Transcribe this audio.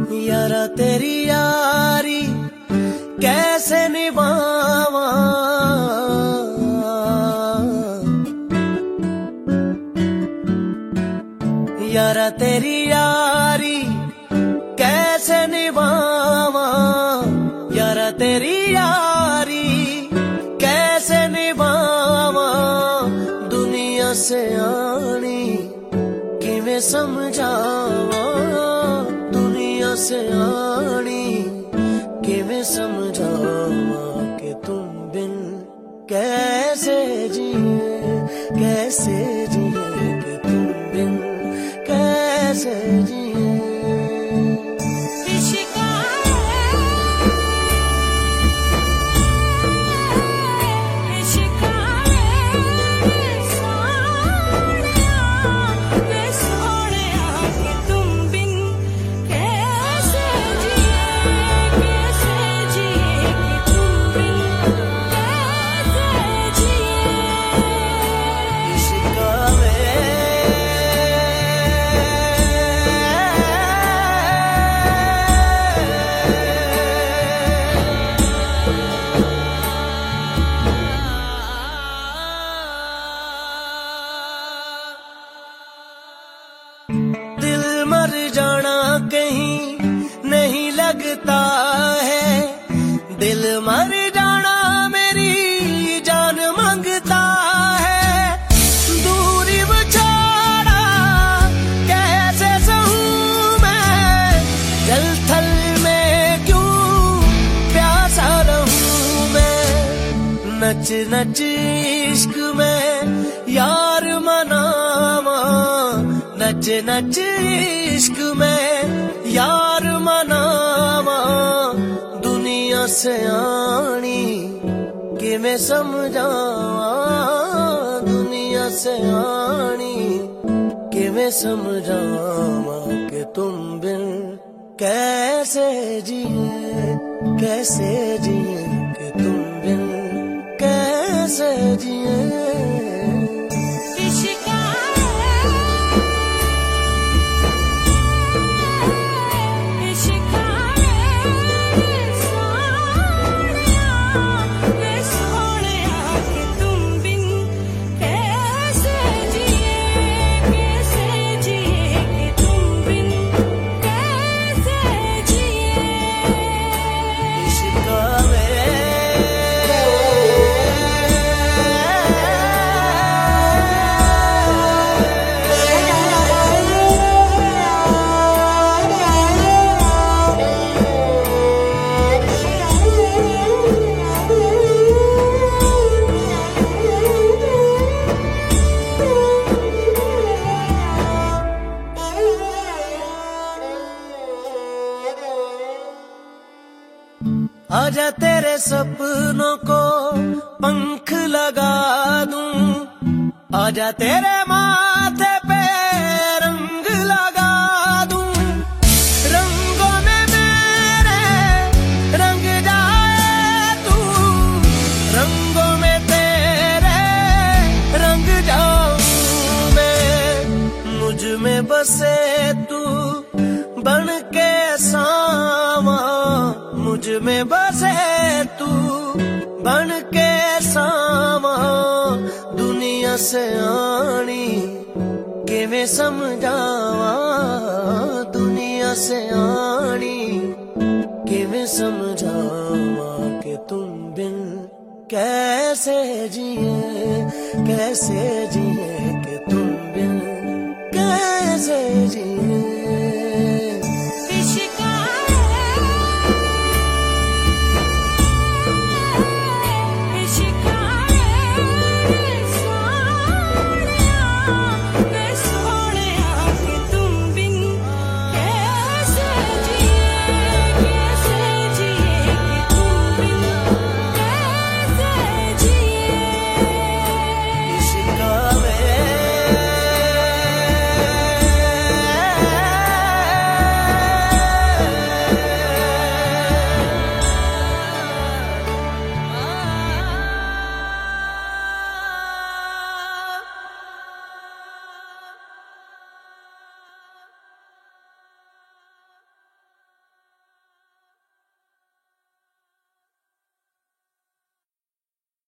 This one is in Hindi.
यारा तेरी यारी कैसे निभावा, यारा तेरी यारी कैसे निभावा, यारा तेरी यारी कैसे निभावा। दुनिया से आनी किवें समझावा, दुनिया से आनी किवें समझावा कि तुम बिन कैसे जिए, कैसे जिए कि तुम बिन कैसे जिए। दिल मर जाना कहीं नहीं लगता है, दिल मर जाना मेरी जान मांगता है। दूरी बछाड़ा कैसे सहूं मैं, जल थल में क्यों प्यासा रहूं मैं। नच नच इश्क में यार मनावा, नच नच इश्क में यार मनावा। दुनिया से आनी किवें समझावा, दुनिया से आनी किवें समझावा कि तुम बिन कैसे जिए, कैसे जिए कि तुम बिन कैसे जिए। आजा तेरे सपनों को पंख लगा दूं, आजा तेरे माथे पे रंग लगा दूं। रंगों में मेरे रंग जाए तू, रंगों में तेरे रंग जाऊं मैं। मुझ में बसे तू बन के सावा, मुझ में बसे तू बन के सावा। दुनिया से आनी किवें समझावा, दुनिया से आनी किवें समझावा कि तुम बिन कैसे जिए, कैसे जिए।